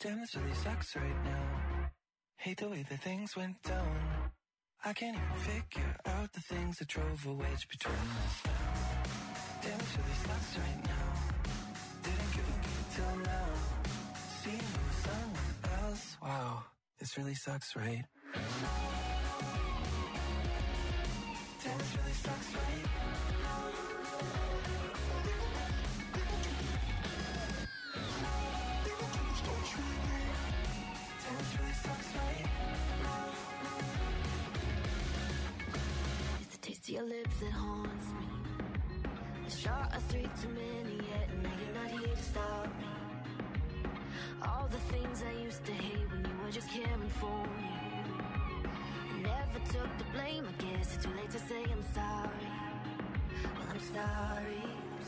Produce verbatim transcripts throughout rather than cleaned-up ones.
Damn, this really sucks right now. Hate the way that things went down. I can't even figure out the things that drove a wedge between us now. Damn, this really sucks right now. Didn't give a fuck till now. Seeing you with someone else. Wow, this really sucks, right? Damn, this really sucks, right? Damn, this really sucks, right? It's the taste of your lips that haunts me. A shot of three too many yet, and now you're not here to stop me. All the things I used to hate when you were just caring for me. I never took the blame, I guess it's too late to say I'm sorry. Well, I'm sorry.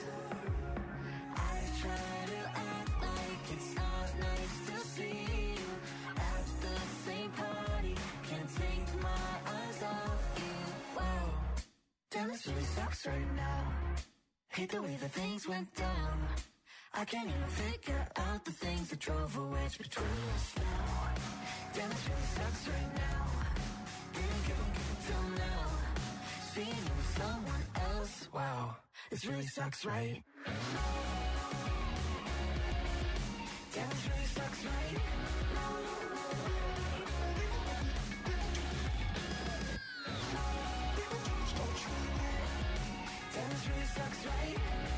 I try to act like it's not nice to see you at the same party. Can't take my eyes off you. Wow, Damn, this really sucks right now. Hate the way that things went down. I can't even figure out the things that drove a wedge between us now. Damn, this really sucks right now. Didn't give a fuck till now. Seeing you with someone else. Wow, this really sucks, right? Damn, this really sucks, right? Damn, this really sucks, right?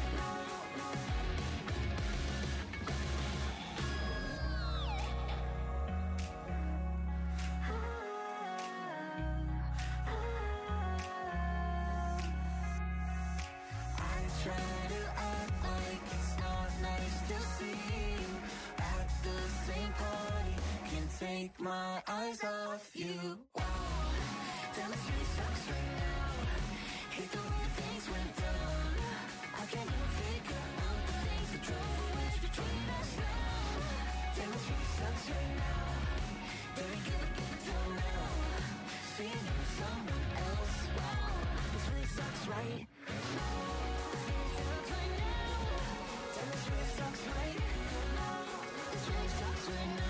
Take my eyes off you. Wow, damn, this really sucks right now. Hate the way things went down. I can't even figure out the things that drove a wedge between us now. Damn, this really sucks right now. Didn't give a fuck till now. Seeing you with someone else. Wow, this really sucks, right? Damn, this really sucks right now. This really sucks right now.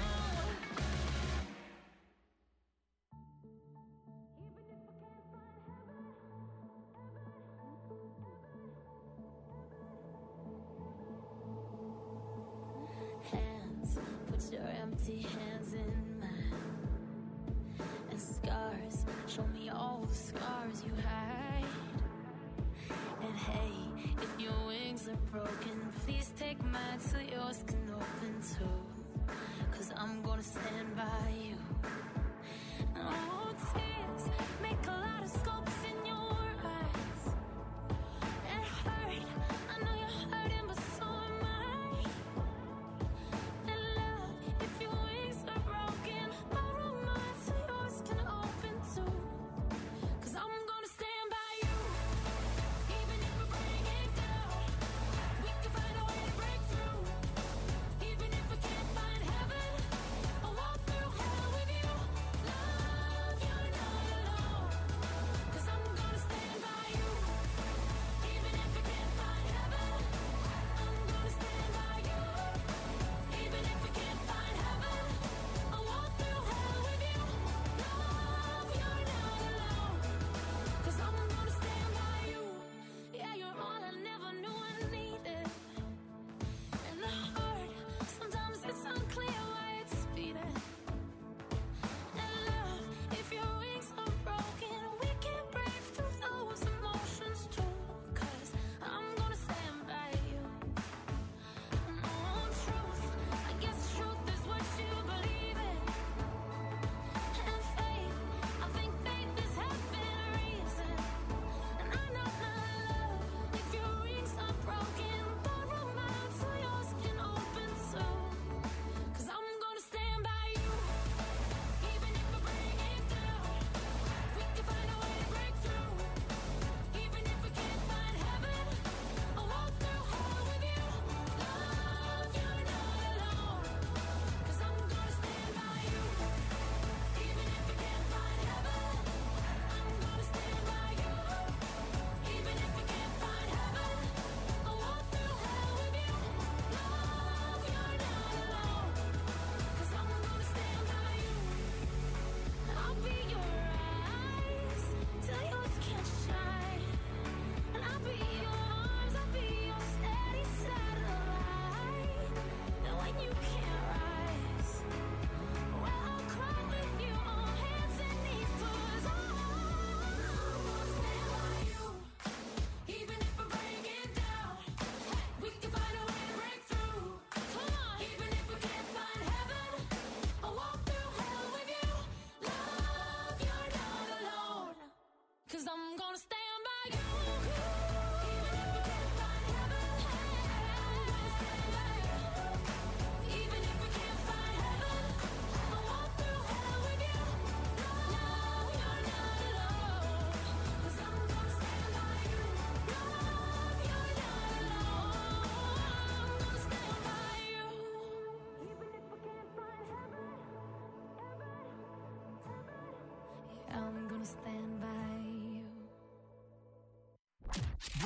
Your empty hands in mine, and scars, show me all the scars you hide. And hey, if your wings are broken, please take mine so yours can open too. Cause I'm gonna stand by you. Oh, tears make a lot of scopes in your eyes. It hurt, I know you're hurting, but so am I. Through. Even if I can't find heaven, I'll walk through hell.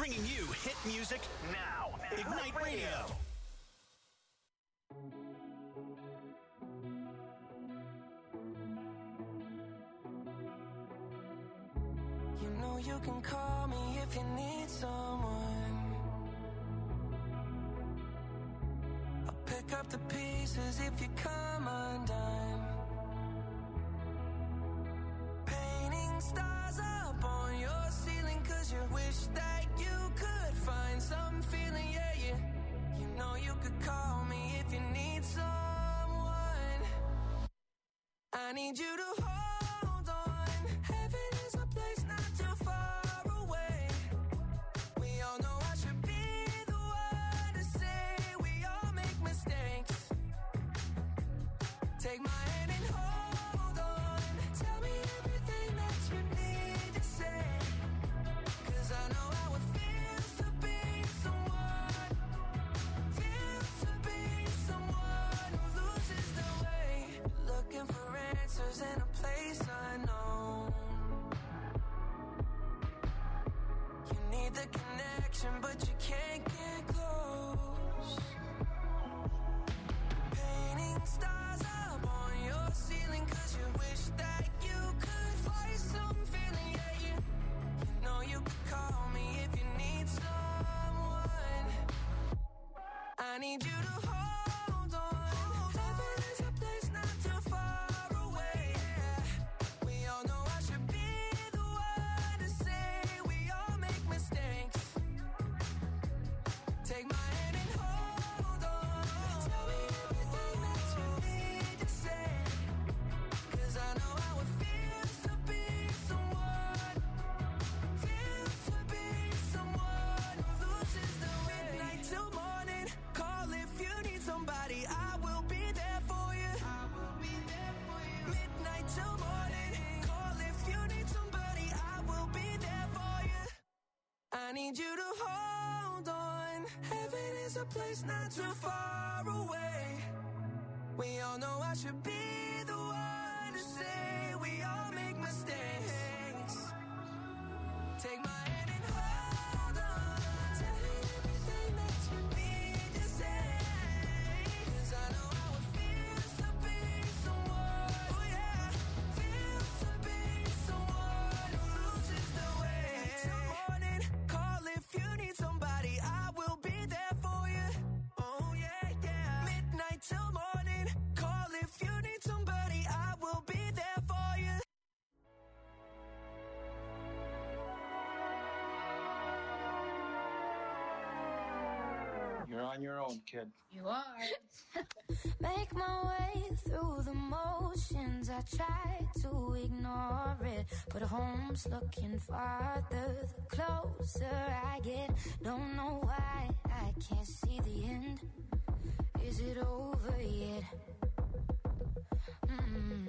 bringing you hit music now. Ignite Radio. You know you can call me if you need someone. I'll pick up the pieces if you come undone. Painting stars up on your ceiling 'cause you wish that you could find some feeling, yeah, yeah. You know you could call me if you need someone. I need you to hold on. Heaven is a place not too far away. We all know I should be the one to say we all make mistakes. Take my hand and hold on. Tell me everything that you need to say. 'Cause I know how it feels to be someone. Feels to be someone who loses their way. Looking for answers in a place unknown. You need the connection, but you can't get close. Painting stars up on your ceiling 'cause you wish that you could find some feeling, yeah, you, you know you could call me if you need someone. I need you to hold on. Heaven is a place not too far away. We all know I should be the one to say we all make mistakes. Take my hand and hold on. Tell me everything that you need to say. 'Cause I know how it feels to be someone. Feels to be someone who loses the way. Midnight till morning. Call if you need somebody. I will be there for you. I will be there for you. Midnight till morning. Call if you need somebody. I will be there for you. I need you to hold on. Heaven is a place not too far away. We all know I should be the one to say we all make mistakes. Take my hand and hold on. Tell me everything that you need to say. 'Cause I know how it feels to be someone. Oh yeah, feels to be someone who loses their way. Till morning, call if you need somebody. I will be there for you. Oh yeah, yeah. Midnight till morning, call if you need somebody. I will be there for you. You're on your own, kid. You are. Make my way through the motions. I try to ignore it, but home's looking farther the closer I get. Don't know why I can't see the end. Is it over yet? Mm.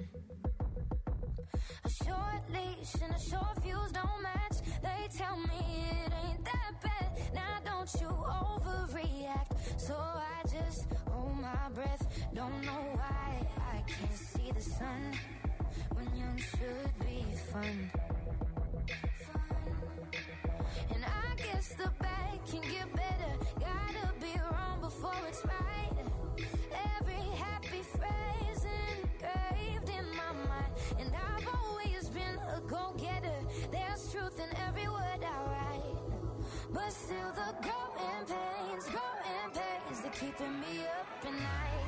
A short leash and a short fuse don't match. They tell me it ain't that bad. Now don't you overreact. So I just hold my breath. Don't know why I can't see the sun when young should be fun. Fun. And I guess the bad can get better. Gotta be wrong before it's right. Every happy phrase engraved in my mind. And I've always been a go-getter. There's truth in every word I write. But still the growing pains, growing pains, they're keeping me up at night.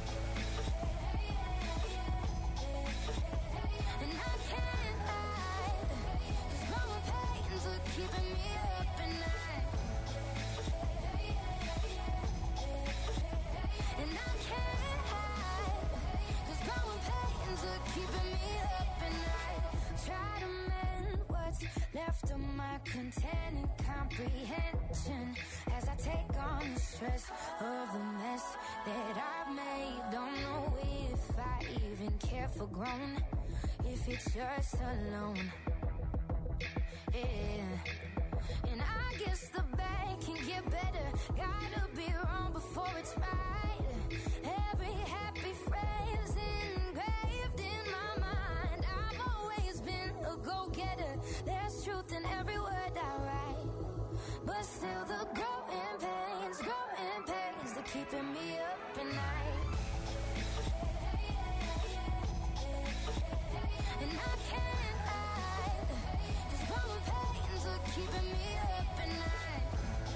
And I can't hide, 'cause growing pains are keeping me up at night. And I can't hide, 'cause growing pains are keeping me up at night. Try to mend what's left of my containing comprehension as I take on the stress of the mess that I've made. Don't know if I even care for grown, if it's just alone. Yeah. And I guess the bad can get better. Gotta be wrong before it's right. Every happy phrase engraved in my mind. I've always been a go-getter. There's truth in every word I write. But keeping me up at night. And I can't hide, 'cause growing pains are keeping me up at night.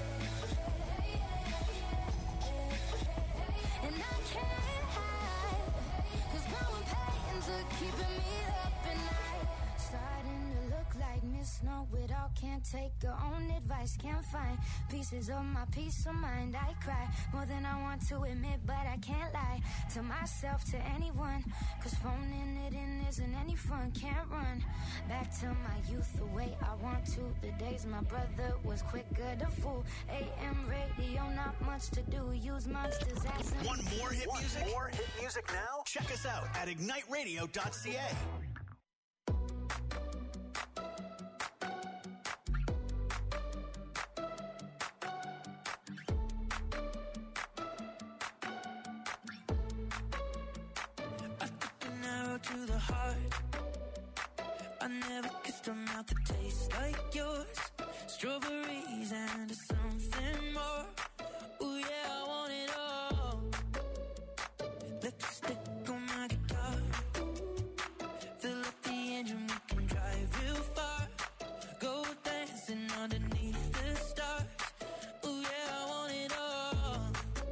And I can't hide, 'cause growing pains are keeping me up at night. Starting to look like Miss Know-It-all, can't take her own advice, can't find pieces of my peace of mind. I cry more than I want to admit, but I can't lie to myself, to anyone, 'cause phoning it in isn't any fun. Can't run back to my youth the way I want to. The days my brother was quicker to fool. A M radio, not much to do. Use monsters as an Want more hit Want music? more hit music now? Check us out at ignite radio dot c a. To the heart, I never kissed a mouth that tastes like yours. Strawberries and something more. Ooh yeah, I want it all. Lipstick on my guitar. Fill up the engine, we can drive real far. Go dancing underneath the stars. Ooh yeah, I want it all.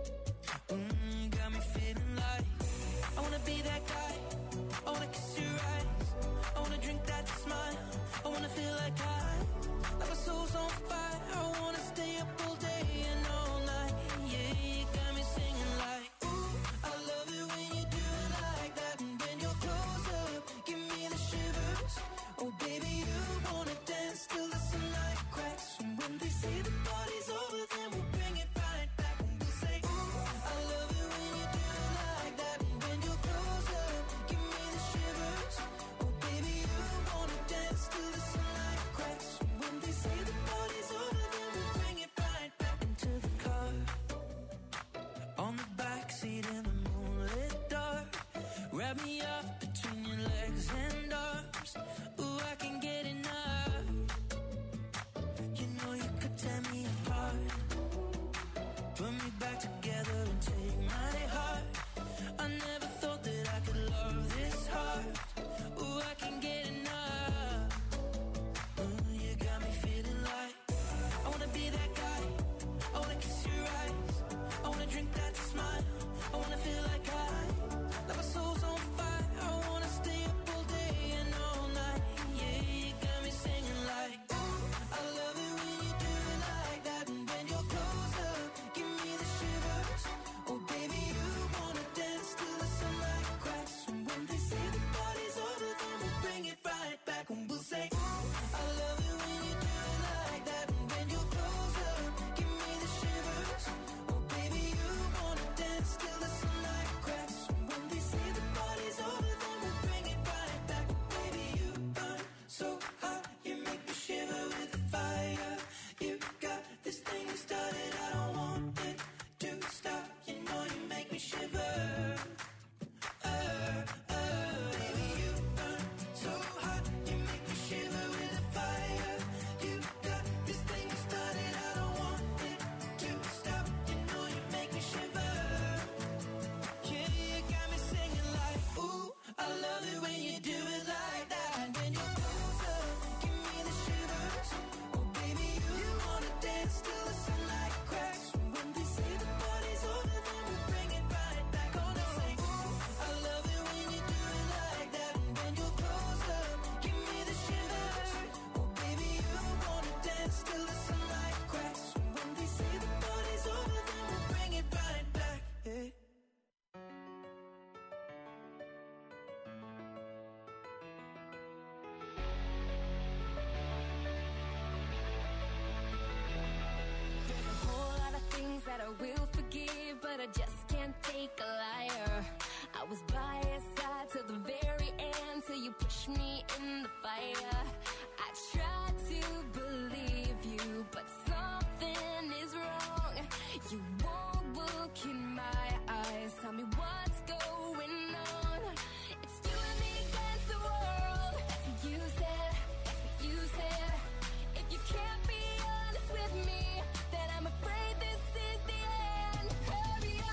Mm, got me feeling like I wanna be that guy. I wanna kiss your eyes, I wanna drink that smile, I wanna feel like I, like my soul's on fire, I wanna stay up all day and all night, yeah, you got me singing like, ooh, I love it when you do it like that, and when you're close up, give me the shivers, oh baby, you wanna dance till the sunlight cracks, and when they say the party's over, then we'll bring it right back, and we'll say, ooh, I love it when you do it like that, and when you're close up, give me the shivers, oh baby, you wanna dance till the sunlight cracks, and when they say the party's over, then we'll bring it right back into the car, on the backseat in the moonlit dark, wrap me up between your legs and arms, ooh, I can get enough, you know you could tear me apart, put me back together and take my heart, I never thought that I could love this hard, ooh, I can get enough, ooh, you got me feeling like, I wanna be that guy, I wanna kiss your eyes, I wanna drink that smile, I wanna feel like I, like my soul's on fire, I wanna stay up all day and all night, yeah, you got me singing like, ooh, I love it when you do it like that, and when you're close up, give me the shivers, oh baby, you wanna dance till the sunlight cracks, and when they say the party's over, then we'll bring it right back, and we'll say, ooh, I love it when you do it like that, and when you're close up, give me the shivers, oh baby, you wanna dance till the sunlight cracks, and when they say the party's over, then we'll bring it right back, baby, you burn so hot, you make me shiver with the fire, you got this thing you started, I don't want it to stop, you know you make me shiver, uh, uh, baby, you burn so hot, you make me shiver with the fire, you got this thing you started, I don't want it to stop, you know you make me shiver, yeah, you got me singing like, ooh, I love it when you do it like that, and when you're close up, give me the shivers, oh baby, you wanna dance till the sunlight cracks, and when they say the party's over, then we'll bring it right back, gonna say, ooh, I love it when you do it like that, and when you're close up, give me the shivers, oh baby, you wanna dance till the sunlight cracks, and when they say the party's over, then we'll bring it right back, yeah. There's a whole lot of things that I will forgive, but I just can't take a liar. I was by your side till the very end, till you pushed me in the fire. I tried to believe you, but something is wrong. You won't look in my eyes, tell me what's going on. It's you and me against the world. That's what you said, that's what you said. If you can't be honest with me, then I'm afraid this is the end. Hurry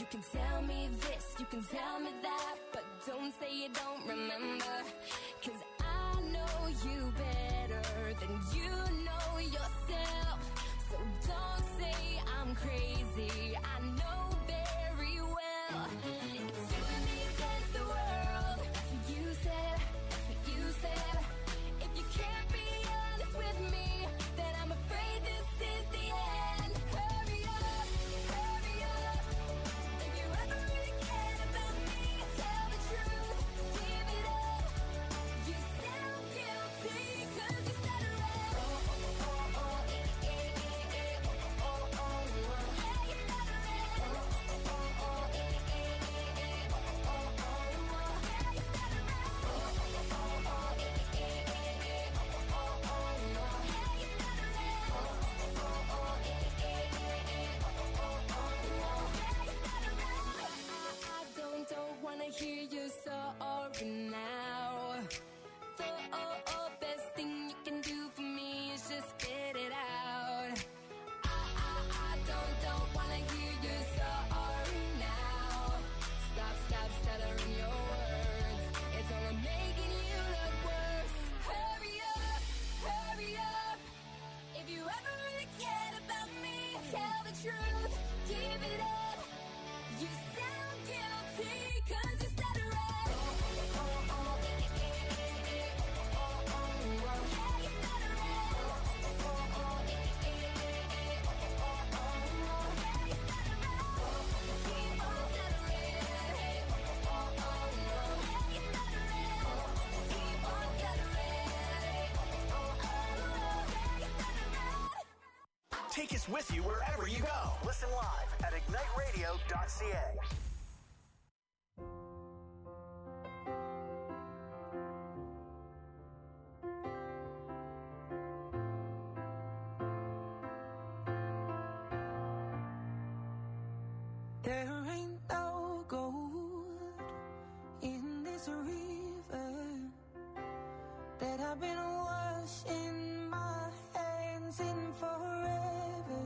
can tell me this, you can tell me that, but don't say you don't remember. Cause I know you better than you know yourself. So don't say I'm crazy, I know very well. It's you and me against the world. That's what you said, that's what you said. If you can't be honest with me, then I'm afraid this is the end. Hurry up, hurry up. If you ever really cared about me, tell the truth, give it up. You sound guilty, cause you said it right. Oh, oh, oh, oh, oh, eh, eh, eh, eh, oh, oh, oh, oh, yeah, you said it right. Oh, oh, oh, oh, eh, eh, eh, eh, oh, oh, oh, yeah, you said it right. Oh, oh, oh, oh, eh, eh, eh, eh, oh, oh, oh, yeah, you said it right. Oh, oh, oh, eh, eh, eh, eh, oh, oh, oh, yeah, you said it right. I don't, don't wanna hear you sorry now. The oh, oh, best thing you can do for me is just spit it out. I, I, I don't, don't wanna hear you sorry now. Stop, stop stuttering your words. It's only making you look worse. Hurry up, hurry up. If you ever really cared about me, tell the truth, give it up. You sound guilty, cause you said it right. Oh, oh, oh, oh, eh, eh, eh, eh, oh, oh, oh, yeah, you said it right. Oh, oh, oh, eh, eh, eh, eh, oh, oh, oh, yeah, you said it right. Keep on stuttering, oh, oh, oh, yeah, you said it right. Keep on stuttering, oh, oh, oh, yeah, you said it right. Take us with you wherever you go. Listen live at ignite radio dot c a. There ain't no gold in this river that I've been washing my hands in forever.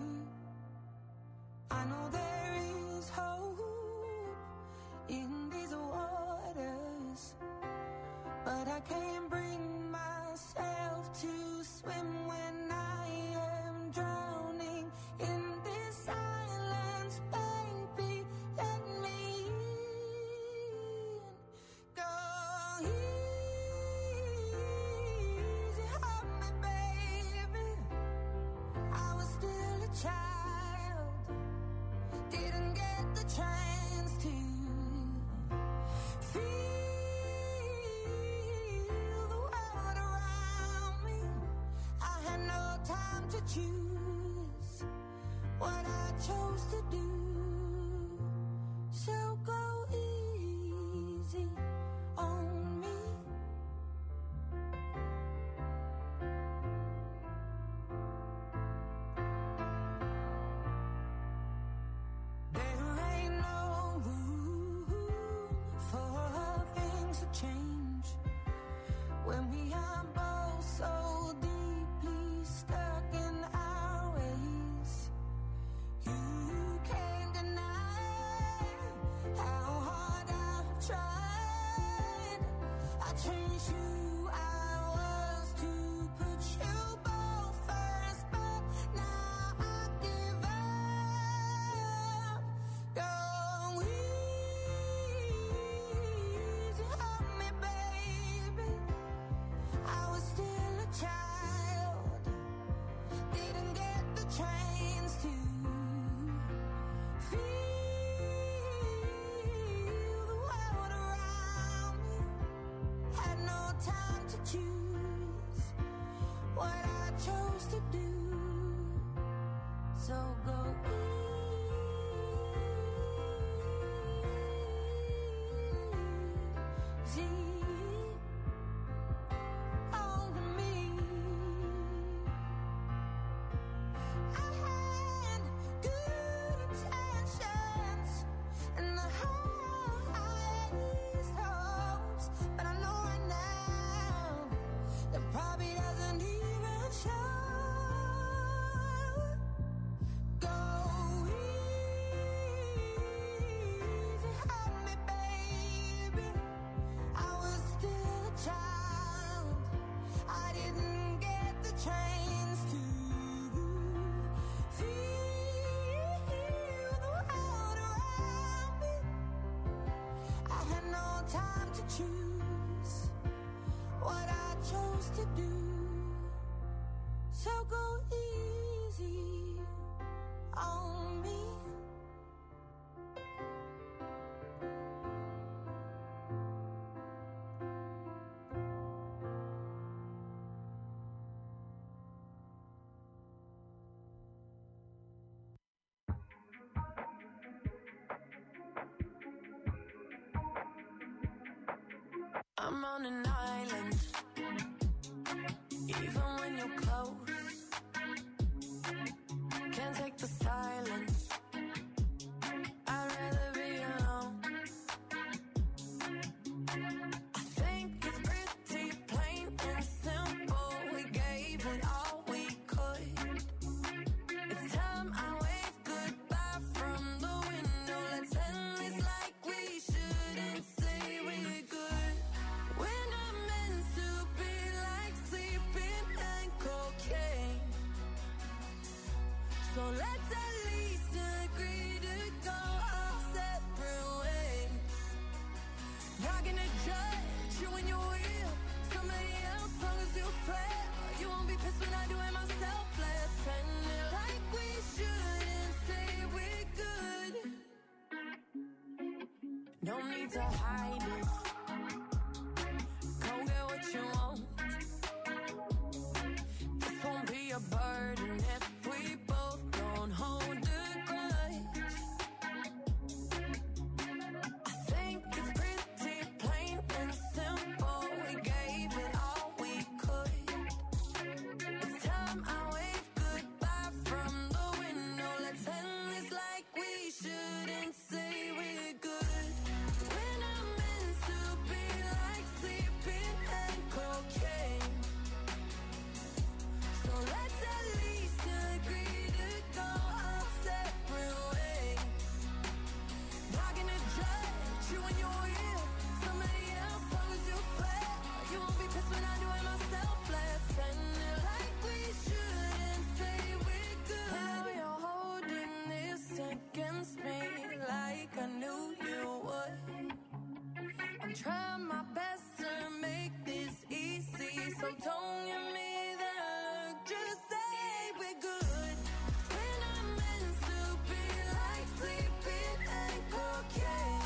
I know there is hope in these waters, but I can't bring myself to swim when I am drowning in this silence, baby. Let me in. Go easy on me, baby. I was still a child, didn't get the chance to feel the world around me. I had no time to choose what I chose to do. So go easy on me. There ain't no room for things to change when we are both so deeply stuck in our ways. You can't deny how hard I've tried. I changed who I was to put you both first, but now I give up. Go easy on me, baby. I choose what I chose to do. So go easy on me. I'm on an island, even when you're close. Can't take the silence, I'd rather be alone. I think it's pretty plain and simple. We gave it all we could. It's time I wave goodbye from the window. Let's end this like we shouldn't say we're good. We're not meant to be like sleeping and cocaine. So let's at least agree to go our separate ways. Not gonna judge you when you're real. Somebody else, long as you swear. You won't be pissed when I do it myself. Let's end it like we shouldn't say we're good. No need to hide it. Go get what you want. This won't be a burden if we both don't hold a grudge. I think it's pretty plain and simple. We gave it all we could. It's time I wave goodbye from the window. Let's end this like we shouldn't say we're good. We're not meant to be like sleeping and cocaine. So let's at least agree to go our separate ways. Not gonna judge you when you're real. Somebody else, long as you swear. You won't be pissed when I do it myself. Let's end it like we shouldn't say we're good. Now you're holding this against me like I knew you would. I'm trying my best to make this easy, so don't give me that look. Just say we're good. We're not meant to be like sleeping and cocaine.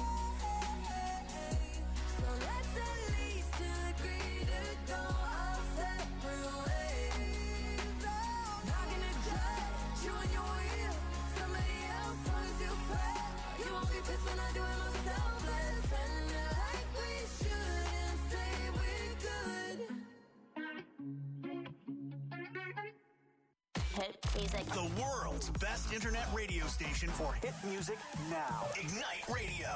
So let's at least agree to go our separate ways. Not gonna judge you when you're real. Somebody else, long as you swear. You won't be pissed when I do it myself. Let's end it like we shouldn't say we're good. Hit music. The world's best internet radio station for hit music now. Ignite Radio.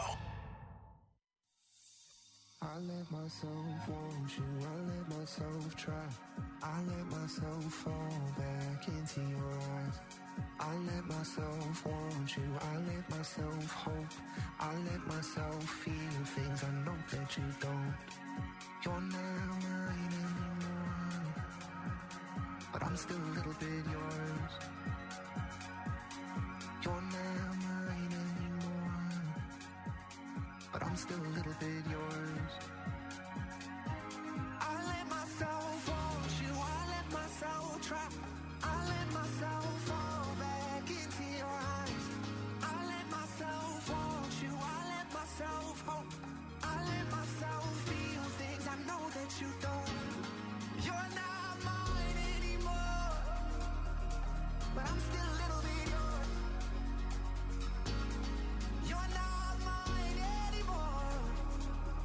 I let myself want you, I let myself try. I let myself fall back into your eyes. I let myself want you, I let myself hope. I let myself feel things I know that you don't. You're not mine anymore, but I'm still a little bit yours. You're not mine anymore, but I'm still a little bit yours. I let myself want you, I let myself try. I let myself fall back into your eyes. I let myself want you, I let myself hope. I let myself feel things I know that you don't. You're not mine anymore, but I'm still a little bit yours. You're not mine anymore,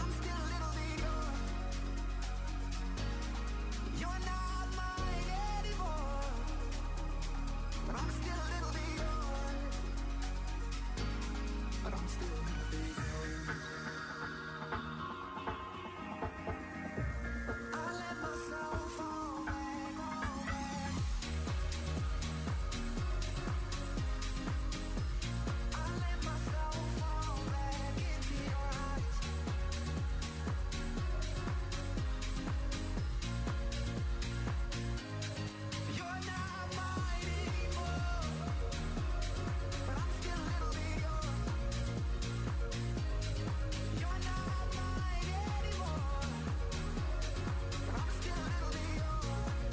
I'm still a little bit yours. You're not mine anymore, but I'm still a little bit yours. But I'm still a little bit yours. I let myself fall back, fall back. I let myself fall back into your eyes. You're not mine anymore, but I'm still a little bit yours. You're not mine anymore, but I'm still a little bit yours.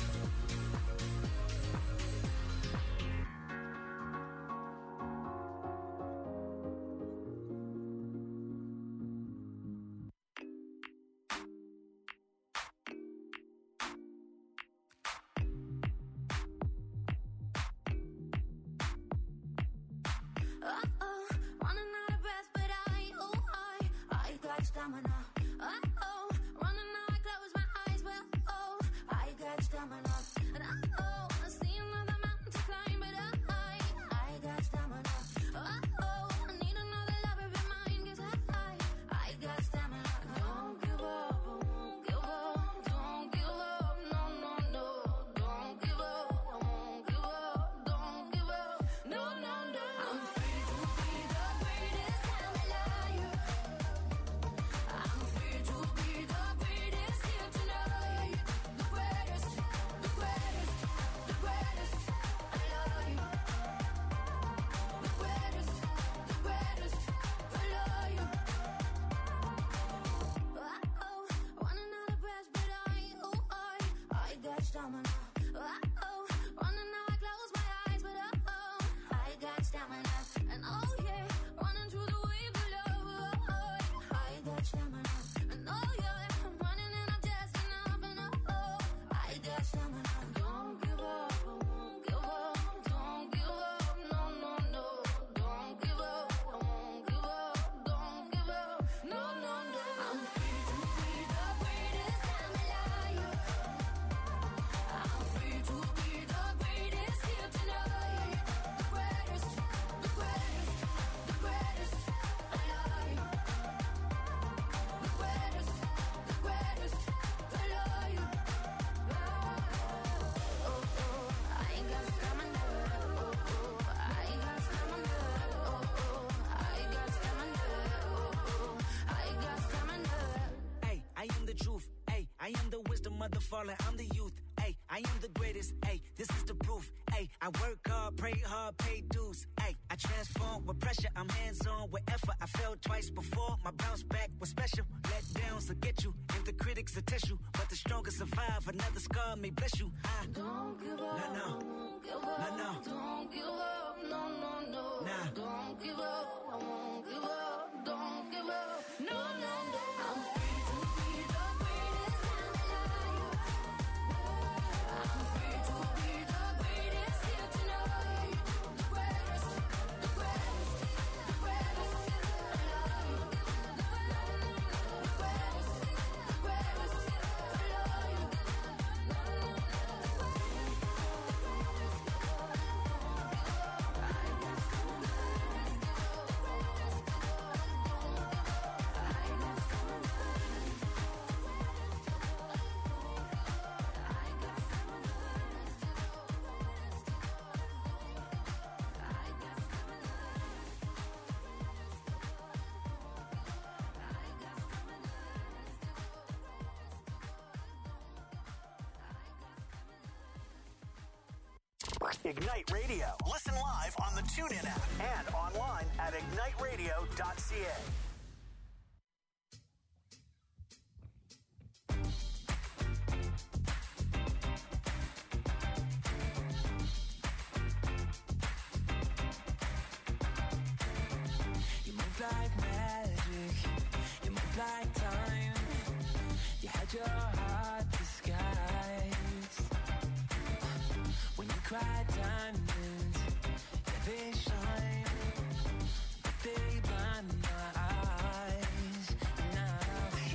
Uh-oh, running out of breath, but I, oh, I, I got stamina. Uh-oh, running out, I close my eyes, but oh, I got stamina. And uh-oh, I see another mountain to climb, but I, I got stamina. Uh-oh, I need another lover in mine, 'cause I, I got stamina. Don't give up, I won't give up. Don't give up, no, no, no. Don't give up, I won't give up. Don't give up, no, no, no. I'm free to be the greatest, I'm a liar. I'm free to be the greatest here tonight. The greatest, the greatest, the greatest, I love you. The greatest, the greatest, I love you. Uh-oh, running out of breath, but I, oh, I, I got stamina. Uh-oh, running out, I close my eyes, but uh-oh, I got stamina. And oh yeah, running through the waves of love, oh, I got stamina. And oh yeah, I'm running and I'm just enough, and oh, I got stamina. Don't give up, I won't give up. Don't give up, no, no, no. Don't give up, I won't give up. Don't give up, no, no, no. I'm free to be the greatest, I'm a liar. I'm free to be the greatest here tonight. The greatest, the greatest, the greatest, I love you. The greatest, the greatest, I love you. Oh, oh, I got stamina. Oh, oh, I got stamina. Oh, oh, I got stamina. Oh, oh, I got stamina. Hey, I am the truth. Hey, I am the wisdom of the fallen. I'm the youth. Hey, I am the greatest. Hey, this is the proof. Hey, I work hard, pray hard, pay dues. Hey, I transform with pressure. I'm hands on with effort. I failed twice before. My bounce back was special. Let downs will get you, and the critics will test you. But the strongest survive. Another scar may bless you. I Don't give up, No, no. I won't give up. No, no. Don't give up, no, no, no. Nah. Don't give up, I won't give up. Don't give up, no, no, no. I'm free to be the greatest, I'm a liar. I'm free to be the greatest here tonight. The greatest, the greatest, the greatest, I love you. The greatest, the greatest, I love you. Ignite Radio. Listen live on the TuneIn app and online at ignite radio dot c a. You move like magic, you move like time. You had your heart disguised. When you cry diamonds, yeah, they shine, but they blind my eyes. Now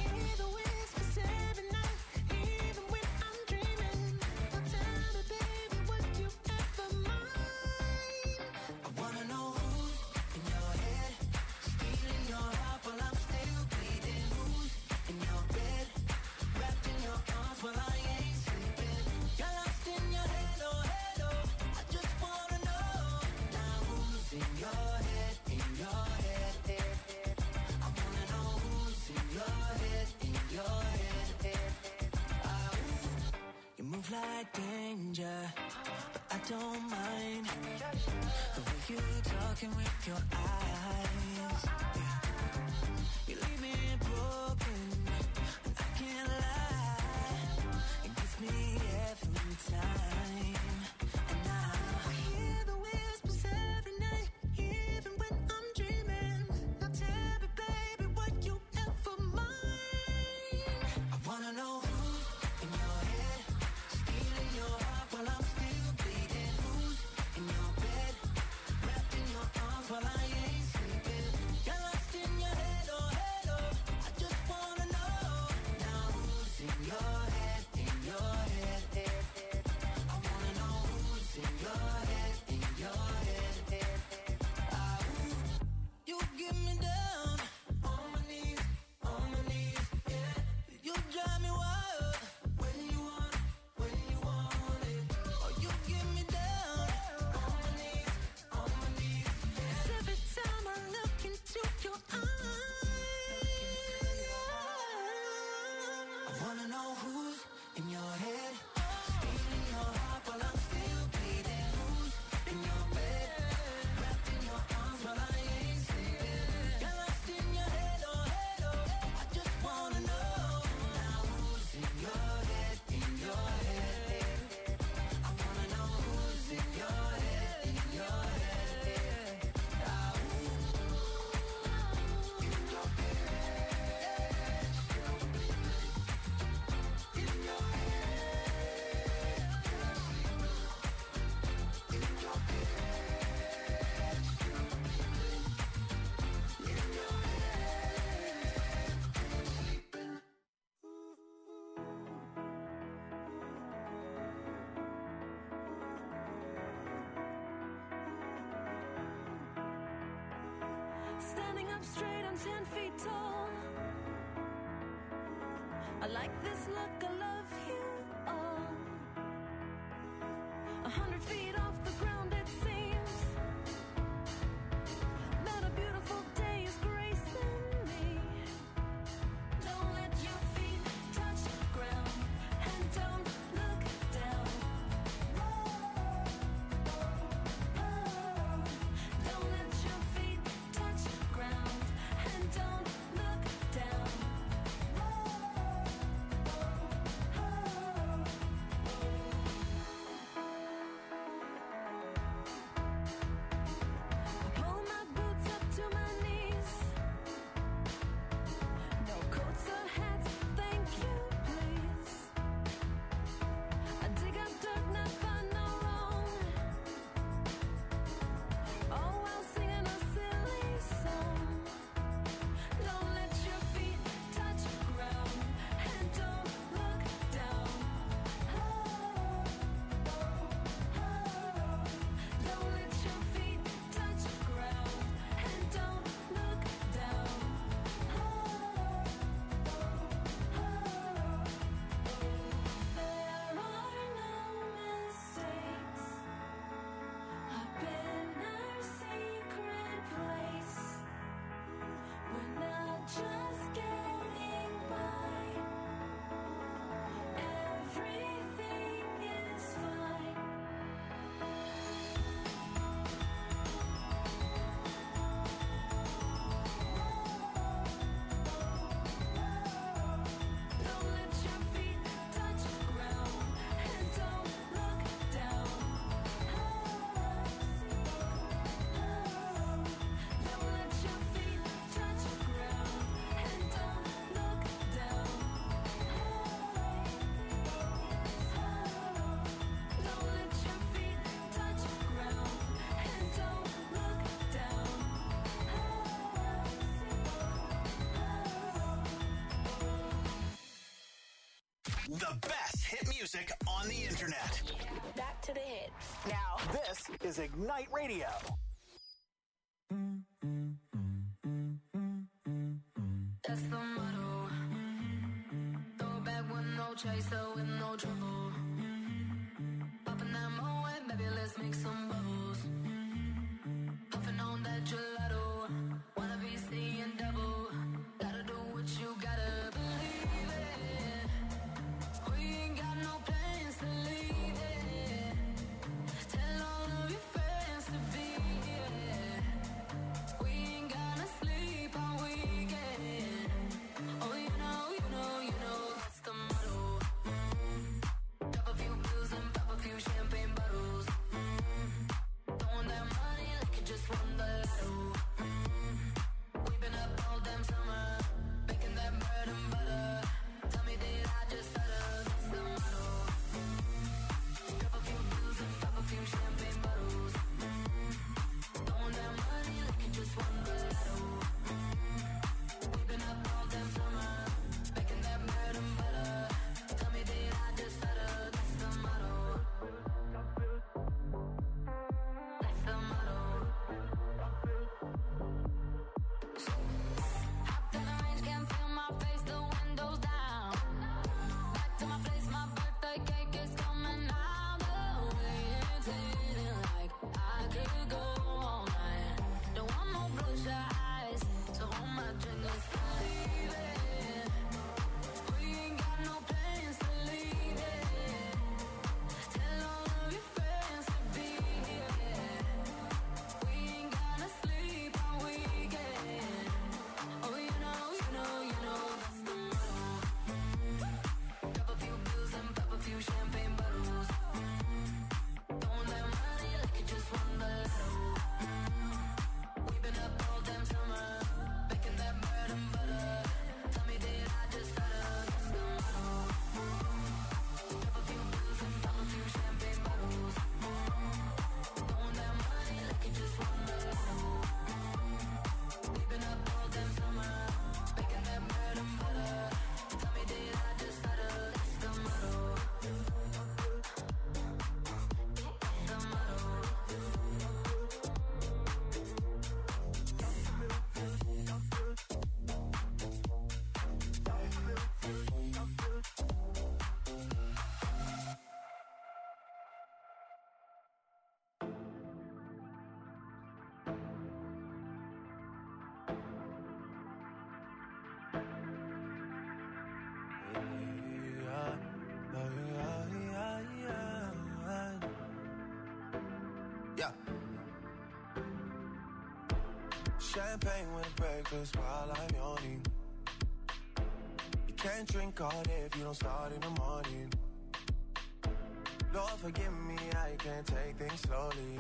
I'm ten feet tall. I like this look, I love you all. A hundred feet off the ground it seems that a beautiful day is gracing me. Don't let your feet touch the ground and don't look down. Don't let your feet touch the ground and don't look down. Pull my boots up to my knees. No coats or hats, thank you, please. I dig up dirt, not find no wrong. All while singing a silly song. Don't let your feet touch the ground and don't look down. Don't let your feet touch the ground and don't look down. There are no mistakes. I've been our secret place. We're not just getting by. Everything is fine. Don't let your feet touch the ground and don't look down. Don't let your feet touch the ground and don't look down. Don't let your feet touch the ground and don't look down. The best hit music on the internet. Back to the hits. Now, this is Ignite Radio. That's the motto. Throw it back with no chaser, with no trouble. Popping that Moet, baby, let's make some bubbles. Puffing on that gelato. Wanna be seeing double. Gotta do what you gotta believe it. We ain't got no plans to leave it. Tell all of your friends to be here. We ain't gonna sleep all weekend. Oh, you know, you know, you know, that's the motto. Mm. Champagne with breakfast while I'm yawning. You can't drink all day if you don't start in the morning. Lord forgive me, I can't take things slowly.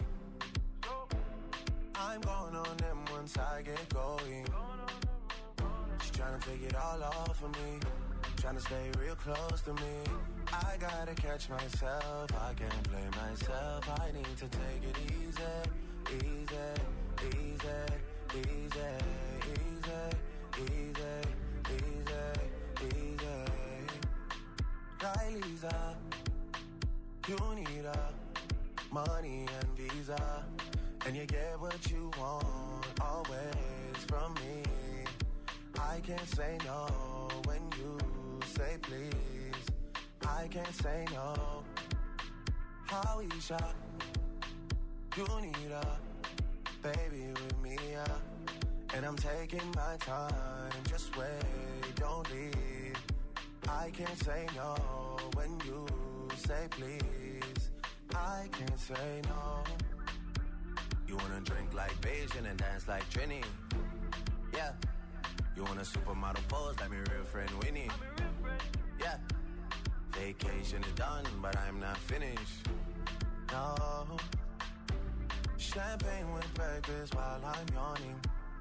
I'm going on them once I get going. She's trying to take it all off of me, trying to stay real close to me. I gotta catch myself, I can't blame myself. I need to take it easy, easy, easy, easy, easy, easy, easy, easy. Right, Lisa, you need a money and visa, and you get what you want always from me. I can't say no when you say please. I can't say no. Howisha, you need a baby with me, yeah. And I'm taking my time, just wait, don't leave. I can't say no when you say please. I can't say no. You wanna drink like Beijing and dance like Trini? Yeah. You want a supermodel pose like my real friend Winnie? Yeah. Vacation is done, but I'm not finished. No. Champagne with breakfast while I'm yawning.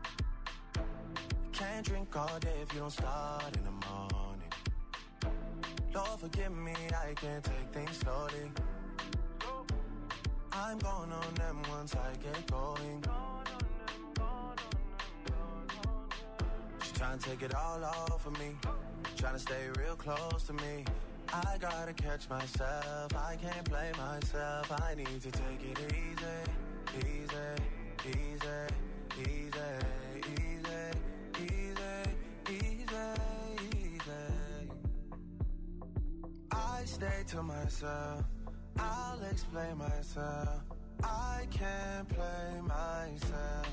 Can't drink all day if you don't start in the morning. Lord forgive me, I can't take things slowly. I'm going on them once I get going. She's trying to take it all off of me, trying to stay real close to me. I gotta catch myself, I can't blame myself. I need to take it easy, easy, easy, easy, easy, easy, easy, easy. I stay to myself, I'll explain myself. I can't play myself.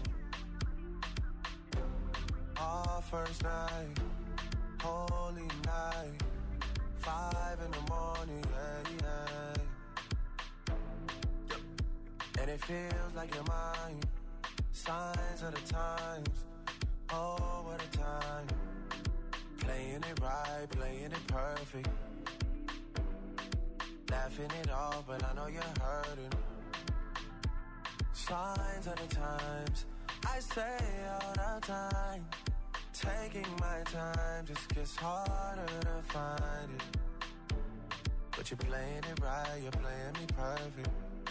Our first night, holy night, five in the morning, yeah, yeah. And it feels like you're mine. Signs of the times, oh what a time. Playing it right, playing it perfect. Laughing it off, but I know you're hurting. Signs of the times, I say all the time. Taking my time just gets harder to find it. But you're playing it right, you're playing me perfect.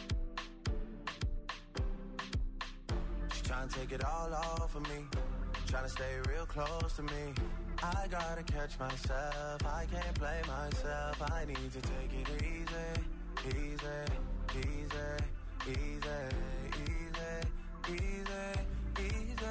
She's trying to take it all off of me, trying to stay real close to me. I gotta catch myself, I can't blame myself. I need to take it easy, easy, easy, easy, easy, easy, easy, easy.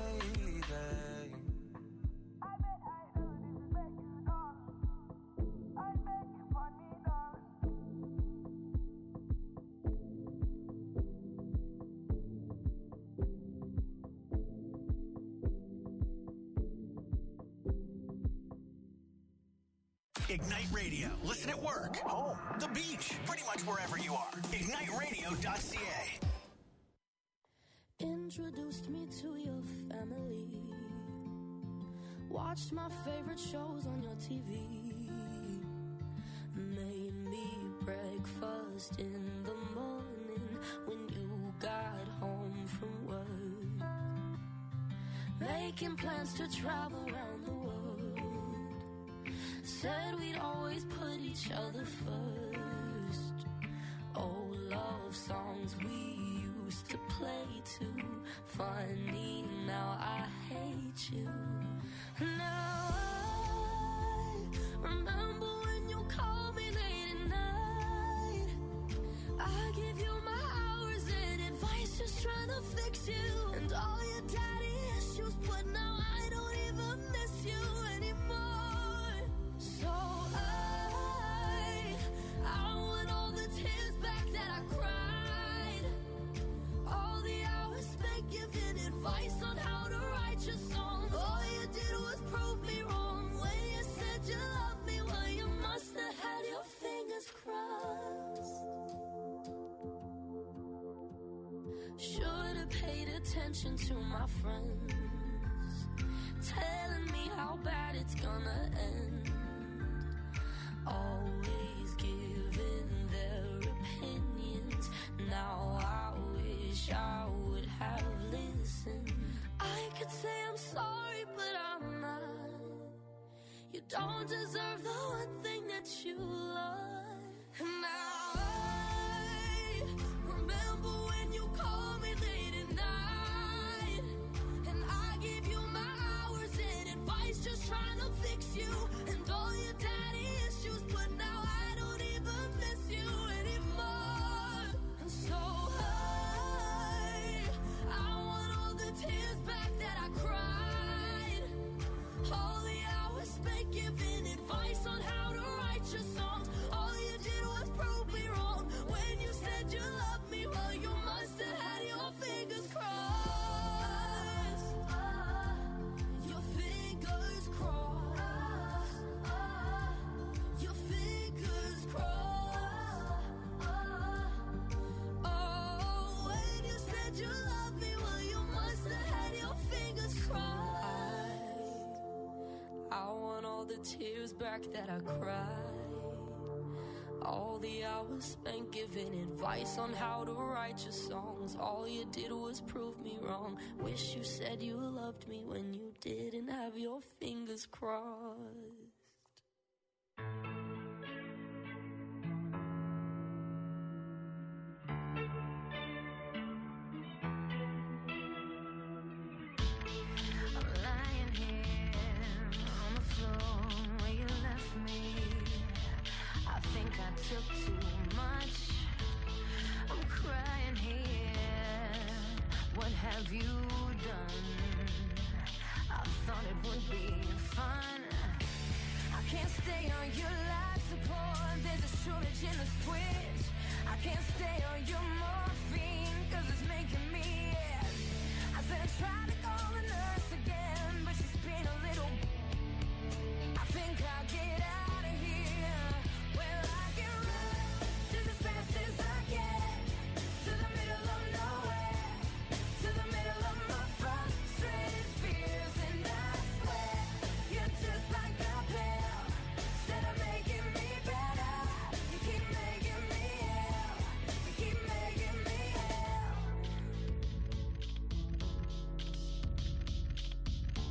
Ignite Radio. Listen at work, home, the beach, pretty much wherever you are. ignite radio dot c a. Introduced me to your family. Watched my favorite shows on your T V. Made me breakfast in the morning when you got home from work. Making plans to travel around the world. Said we'd always put each other first. Old love songs we used to play too. Funny, now I hate you. Now I remember when you called me late at night. I give you my hours and advice, just trying to fix you. And all your daddy issues, but now I don't even miss you anymore. So I, I want all the tears back that I cried. All the hours spent giving advice on how to write your songs. Oh, Should have paid attention to my friends, telling me how bad it's gonna end. Always giving their opinions. Now I wish I would have listened. I could say I'm sorry, but I'm not. You don't deserve the one thing that you love. And now I remember when you called me late at night, and I gave you my hours and advice, just trying to fix you and all your daddy issues. But now I don't even miss you anymore. And so I, I want all the tears back that I cried, all the hours spent giving advice on how to write your songs. All you did was prove me wrong when you said you loved me. Well, you must have had your fingers crossed. Your fingers crossed. Your fingers crossed. Oh, when you said you loved me, well, you must have had your fingers crossed. I want all the tears back that I cried, all the hours spent giving advice on how to write your songs. All you did was prove me wrong. Wish you said you loved me when you didn't have your fingers crossed. I'm lying here on the floor where you left me. I think I took too much. I'm crying here. What have you done? I thought it would be fun. I can't stay on your life support. There's a shortage in the switch. I can't stay on your morphine, cause it's making me ill. I said I tried to call the nurse again, but she's been a little. I think I'll get out of here. Well, I can run just as fast as I can to the middle of nowhere, to the middle of my frustrated fears. And I swear you're just like a pill. Instead of making me better, you keep making me ill. You keep making me ill.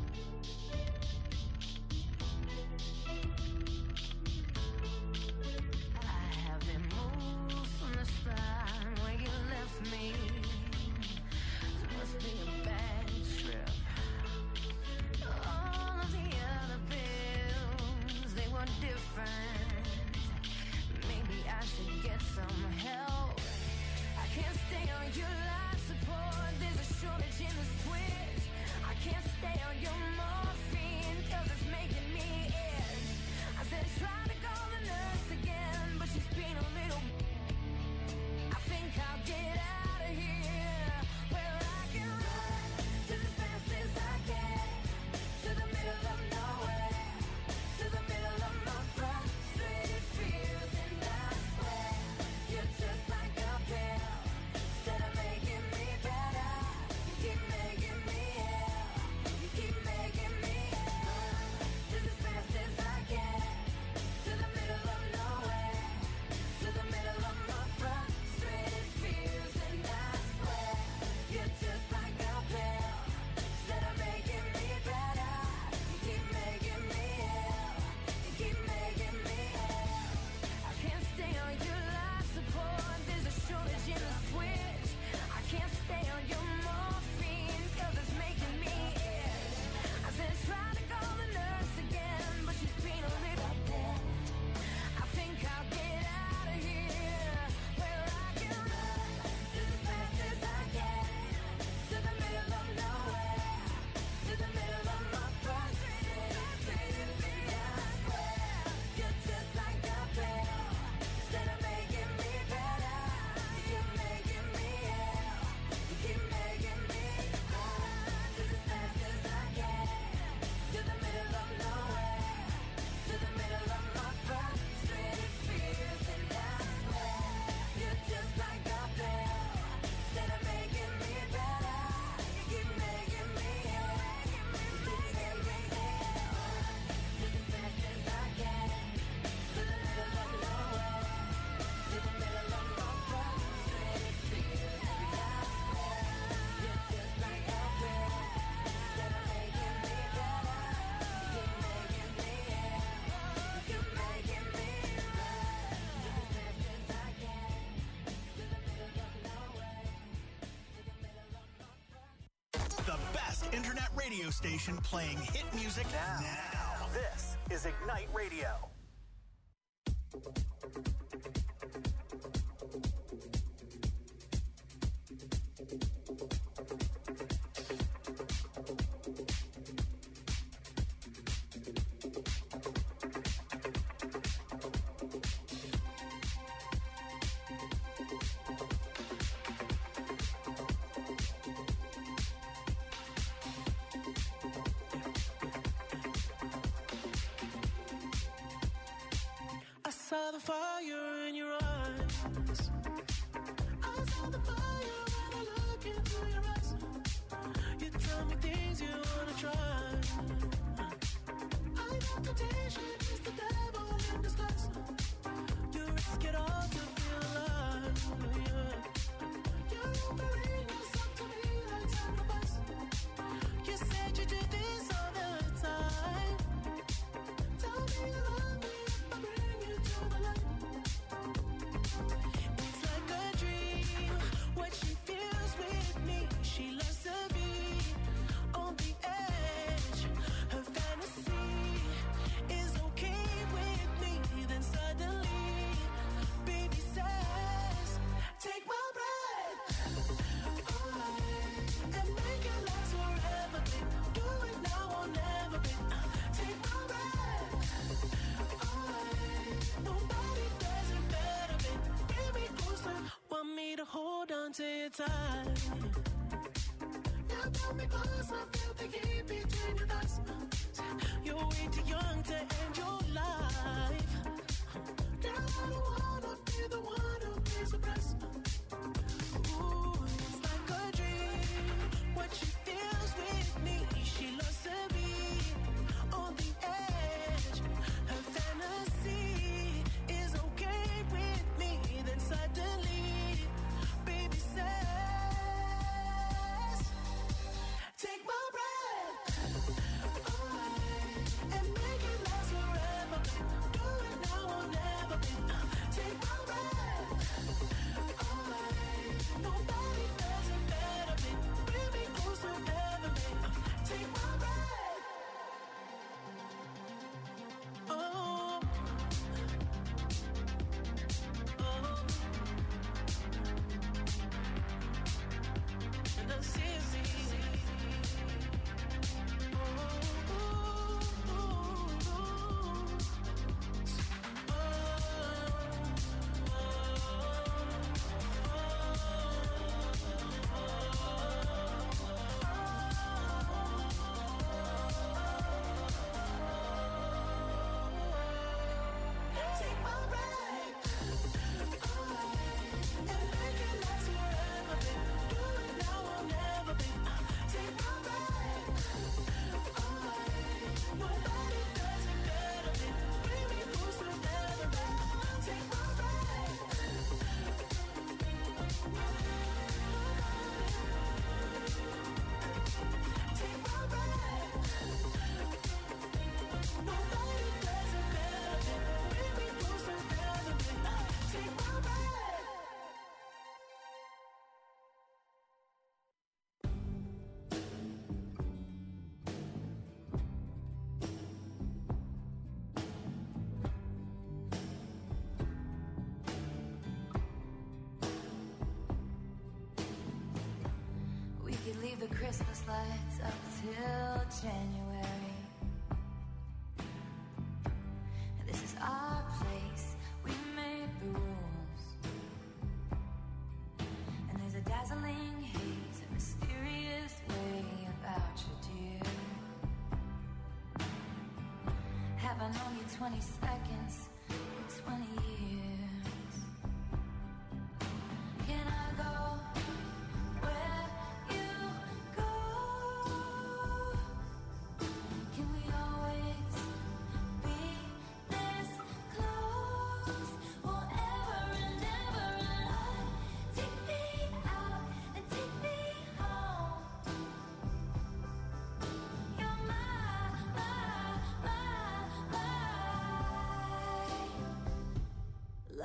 radio station playing hit music now. now. This is Ignite Radio. Saw the fire in your eyes. I saw the fire when I look into your eyes. You tell me things you wanna try. I know temptation is the devil in disguise. You risk it all to feel alive. Yeah. You're offering yourself to me like sacrifice. You said you do this all the time. Tell me you love me. It's like a dream, what she feels with me. She loves to be on the edge. Her fantasy is okay with me. Then suddenly, baby says, take my breath away and make it last forever. Do it now or never. Take my breath away. Nobody does it better, babe. Bring me closer. Want me to hold on to your tight. You pull me close, I feel the heat between your thighs. You're way too young to end your life. Girl, I don't wanna be the one who pays the price. Ooh, it's like a dream. What she feels with me, she loves to be on the edge. Her fantasy is okay with me. Then suddenly, baby says, take my breath away and make it last forever. Do it now or never. Take my breath away. Nobody does it better. Bring me closer ever. Take my breath. Oh. Oh. And I see it. Take my breath away and make it last forever. Do it now or never. Take my breath away. Nobody does it better. Bring me closer ever. Take my breath. Take my breath. Nobody does it better. Bring me closer ever. Take my breath. We could leave the Christmas lights up till January. And this is our place. We made the rules. And there's a dazzling haze, a mysterious way about you, dear. Have I known you twenty seconds or twenty years? Can I go where you go? Can we always be this close? Forever and ever and on. Take me out and take me home. You're my, my, my, my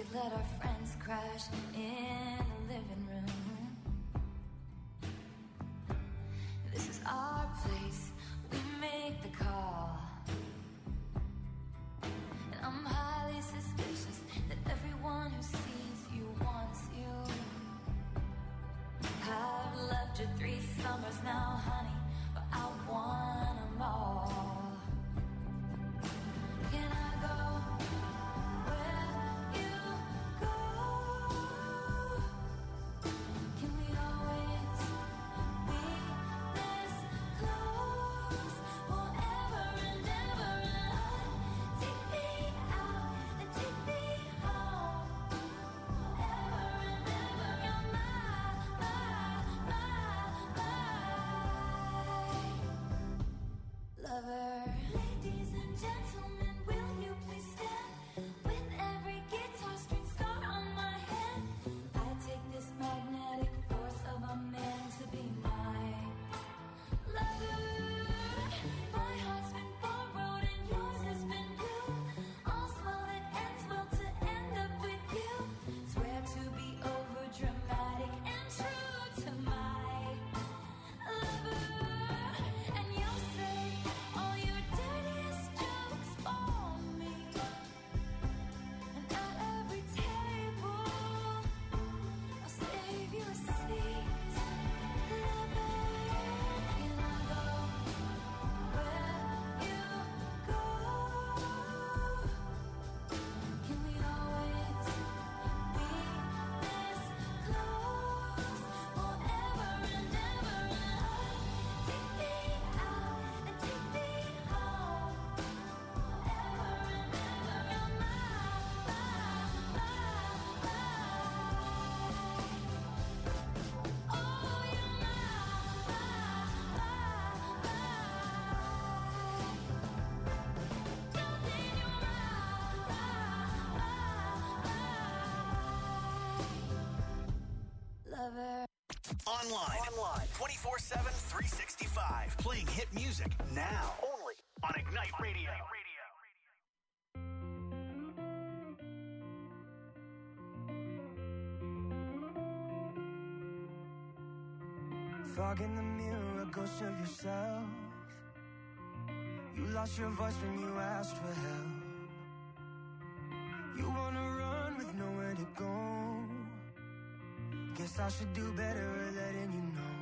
let our friends crash in the living room. This is our place, we make the call. And I'm highly suspicious that everyone who sees you wants you. I've loved you three summers now, honey, but I want them all. Can I go where you go? Can we always be this close forever and ever? And take me out and take me home forever and ever. You're my, my, my, my lover. Ladies and gentlemen, will you please stand with every guitar string scar on my head? I take this magnetic force of a man to be my lover. My heart's been borrowed and yours has been blue. All's well that ends well to end up with you. Swear to be over dramatic and true to my lover. And you'll say all your dirtiest jokes for me. And at every table, I'll save you a seat. Lover, can I go where you go? Can we always be this close forever and ever? Take me out and take me home forever and ever. You're my, my, my, my. Oh, you're my, my, my, my. Darling, you're my, my, my, my. Lover. Online. Online. twenty-four seven, three sixty-five. Playing hit music now. Only on Ignite Radio. Fog in the mirror, a ghost of yourself. You lost your voice when you asked for help. You wanna run with nowhere to go. Guess I should do better at letting you know.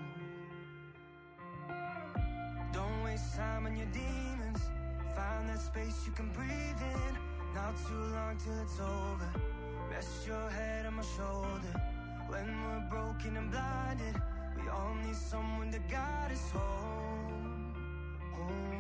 Don't waste time on your demons. Find that space you can breathe in. Not too long till it's over. Rest your head on my shoulder. When we're broken and blinded, we all need someone to guide us home, home.